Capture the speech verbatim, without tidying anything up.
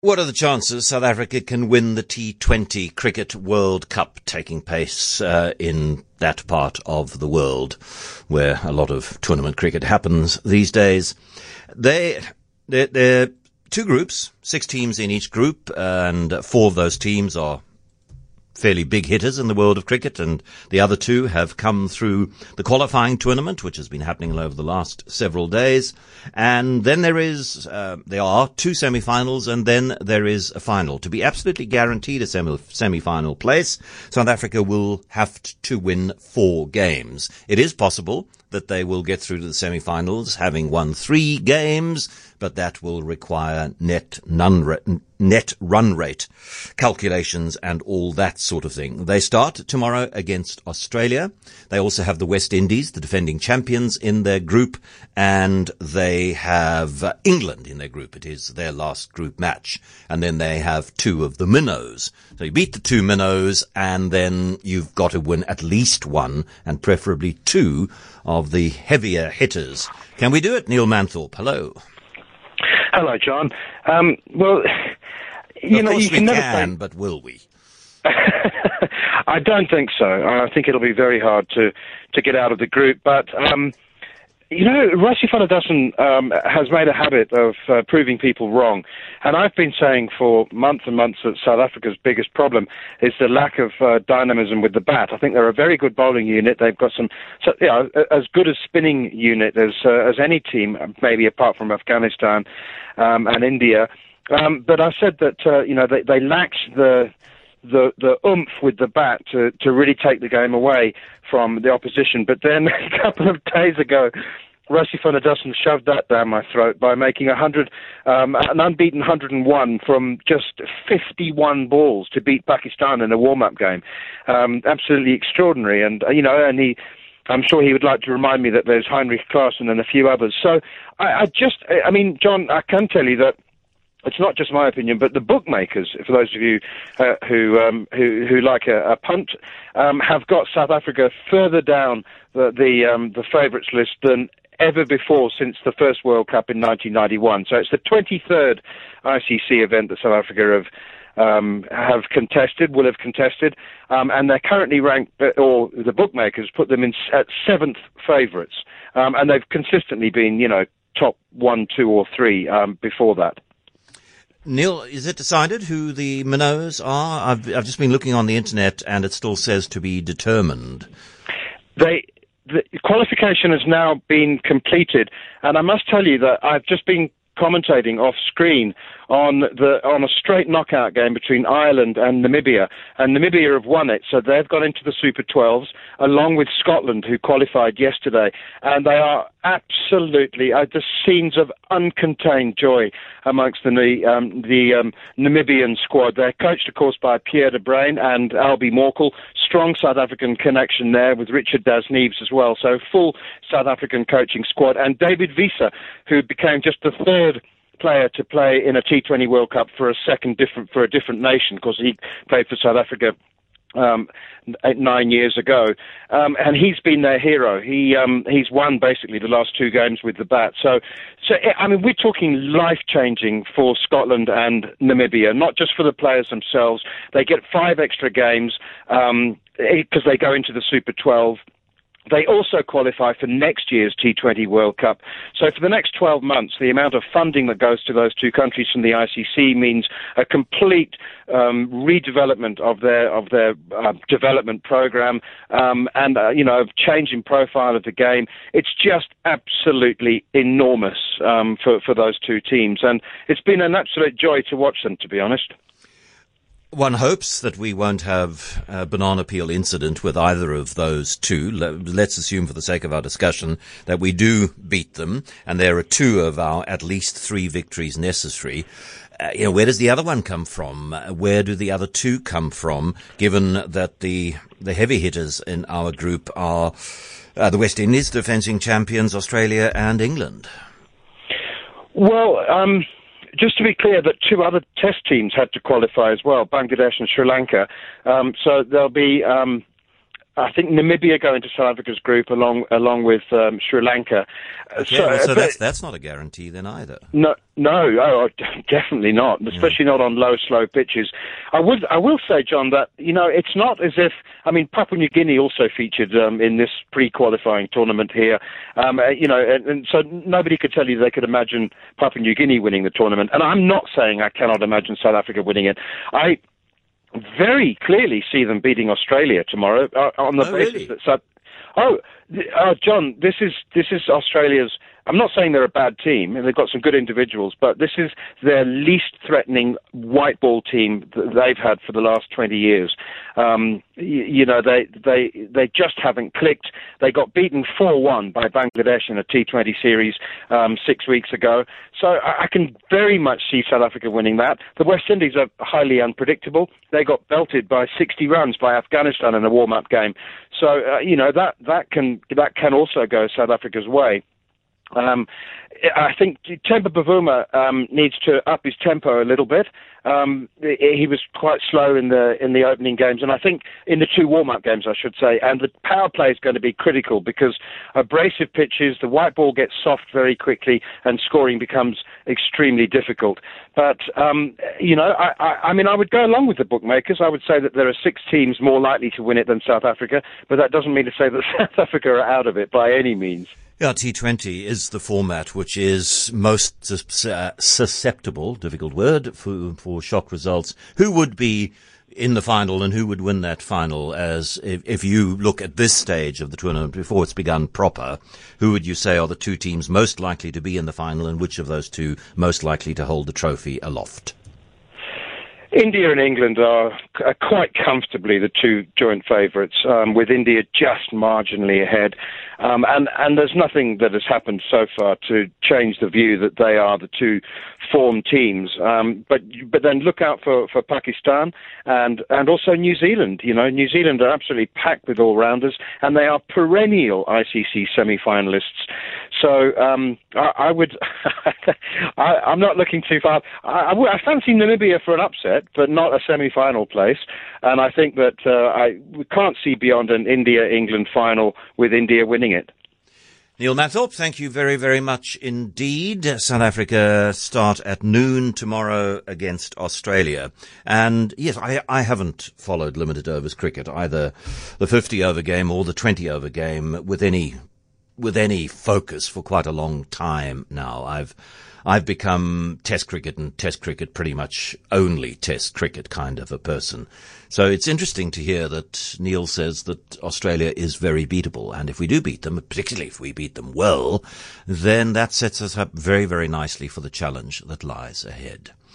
What are the chances South Africa can win the T twenty Cricket World Cup taking place uh, in that part of the world where a lot of tournament cricket happens these days? They, they're, they're two groups, six teams in each group, and four of those teams are fairly big hitters in the world of cricket, and the other two have come through the qualifying tournament, which has been happening over the last several days. And then there is, uh, there are two semi-finals, and then there is a final. To be absolutely guaranteed a semi- semi-final place, South Africa will have to win four games. It is possible that they will get through to the semi-finals having won three games, but that will require net none ra- net run rate calculations and all that sort of thing. They start tomorrow against Australia. They also have the West Indies, the defending champions, in their group, and they have uh, England in their group. It is their last group match. And then they have two of the minnows. So you beat the two minnows, and then you've got to win at least one, and preferably two, of the heavier hitters. Can we do it? Neil Manthorpe, hello. Hello, John. Um, well, you of know, course you can we never can, say... but will we? I don't think so. I think it'll be very hard to, to get out of the group. But, um, you know, Rassie van der Dussen um, has made a habit of uh, proving people wrong. And I've been saying for months and months that South Africa's biggest problem is the lack of uh, dynamism with the bat. I think they're a very good bowling unit. They've got some, so, you know, as good a spinning unit as, uh, as any team, maybe apart from Afghanistan um, and India. Um, but I said that, uh, you know, they, they lacked the... the the oomph with the bat to, to really take the game away from the opposition. But then a couple of days ago, Rassie van der Dussen shoved that down my throat by making a hundred, um, an unbeaten one hundred and one from just fifty-one balls to beat Pakistan in a warm-up game. Um, absolutely extraordinary. And, uh, you know, and he... I'm sure he would like to remind me that there's Heinrich Klaassen and a few others. So I, I just... I mean, John, I can tell you that it's not just my opinion, but the bookmakers, for those of you uh, who, um, who who like a, a punt, um, have got South Africa further down the the, um, the favourites list than ever before since the first World Cup in nineteen ninety-one. So it's the twenty-third I C C event that South Africa have um, have contested, will have contested, um, and they're currently ranked, or the bookmakers put them in at seventh favourites, um, and they've consistently been, you know, top one, two, or three um, before that. Neil, is it decided who the minnows are? I've, I've just been looking on the internet, and it still says to be determined. They, the qualification has now been completed, and I must tell you that I've just been commentating off screen on the on a straight knockout game between Ireland and Namibia, and Namibia have won it, so they've got into the Super twelves along with Scotland, who qualified yesterday, and they are absolutely uh, the scenes of uncontained joy amongst the um, the um, Namibian squad. They're coached, of course, by Pierre de Bruin and Albie Morkel. Strong South African connection there with Richard Dasneves as well. So full South African coaching squad, and David Wiese, who became just the third player to play in a T twenty World Cup for a second different for a different nation, because he played for South Africa um, eight, nine years ago, um, and he's been their hero. He um, he's won basically the last two games with the bat. So, so I mean, we're talking life changing for Scotland and Namibia, not just for the players themselves. They get five extra games um, because they go into the Super twelve. They also qualify for next year's T twenty World Cup. So for the next twelve months, the amount of funding that goes to those two countries from the I C C means a complete um, redevelopment of their of their uh, development program, um, and uh, you know, change in profile of the game. It's just absolutely enormous um, for for those two teams, and it's been an absolute joy to watch them, to be honest. One hopes that we won't have a banana peel incident with either of those two. Let's assume, for the sake of our discussion, that we do beat them, and there are two of our at least three victories necessary. Uh, you know, where does the other one come from? Where do the other two come from, given that the the heavy hitters in our group are uh, the West Indies, defending champions, Australia and England? Well, um... just to be clear, that two other test teams had to qualify as well, Bangladesh and Sri Lanka. Um, so there'll be um, I think Namibia go into South Africa's group along along with um, Sri Lanka. Okay, so, well, so that's that's not a guarantee then either. No, no, oh, definitely not. Especially yeah. not on low, slow pitches. I would, I will say, John, that you know it's not as if I mean Papua New Guinea also featured um, in this pre-qualifying tournament here. Um, you know, and, and so nobody could tell you they could imagine Papua New Guinea winning the tournament. And I'm not saying I cannot imagine South Africa winning it. I very clearly see them beating Australia tomorrow uh, on the oh, basis really? that. So, oh, uh, John, this is this is Australia's. I'm not saying they're a bad team, and they've got some good individuals, but this is their least threatening white ball team that they've had for the last twenty years. Um, you, you know, they they they just haven't clicked. They got beaten four one by Bangladesh in a T twenty series um, six weeks ago. So I, I can very much see South Africa winning that. The West Indies are highly unpredictable. They got belted by sixty runs by Afghanistan in a warm-up game. So uh, you know that that can that can also go South Africa's way. Um, I think Temba Bavuma um, needs to up his tempo a little bit. Um, he was quite slow in the in the opening games, and I think in the two warm-up games, I should say. And the power play is going to be critical because abrasive pitches, the white ball gets soft very quickly, and scoring becomes extremely difficult. But um, you know, I, I, I mean, I would go along with the bookmakers. I would say that there are six teams more likely to win it than South Africa, but that doesn't mean to say that South Africa are out of it by any means. Yeah, T twenty is the format which is most susceptible, difficult word, for, for shock results. Who would be in the final and who would win that final? As if, if you look at this stage of the tournament before it's begun proper, who would you say are the two teams most likely to be in the final, and which of those two most likely to hold the trophy aloft? India and England are, are quite comfortably the two joint favourites, um, with India just marginally ahead. Um, and, and there's nothing that has happened so far to change the view that they are the two form teams. Um, but but then look out for, for Pakistan and, and also New Zealand. You know, New Zealand are absolutely packed with all-rounders, and they are perennial I C C semi-finalists. So um, I, I would, I, I'm not looking too far. I, I, I fancy Namibia for an upset, but not a semi-final place. And I think that uh, I we can't see beyond an India-England final with India winning it. Neil Manthorpe, thank you very, very much indeed. South Africa start at noon tomorrow against Australia. And yes, I, I haven't followed limited overs cricket, either the fifty over game or the twenty over game, with any with any focus for quite a long time now. I've I've become Test cricket and Test cricket pretty much only Test cricket kind of a person. So it's interesting to hear that Neil says that Australia is very beatable. And if we do beat them, particularly if we beat them well, then that sets us up very, very nicely for the challenge that lies ahead.